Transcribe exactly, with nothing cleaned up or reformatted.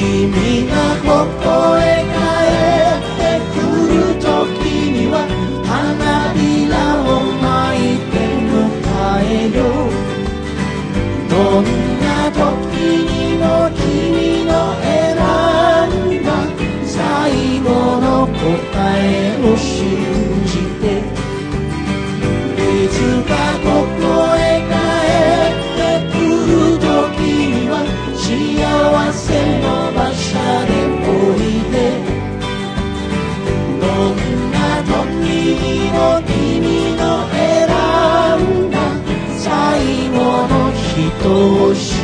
君がここへ帰ってくる時には花びらを巻いて迎えよう。どんな時にも君の選んだ最後の答えを信じて、いつかここへ帰ってくる時には幸せの馬車でおいで。どんな時にも君の選んだ最後の人を信じて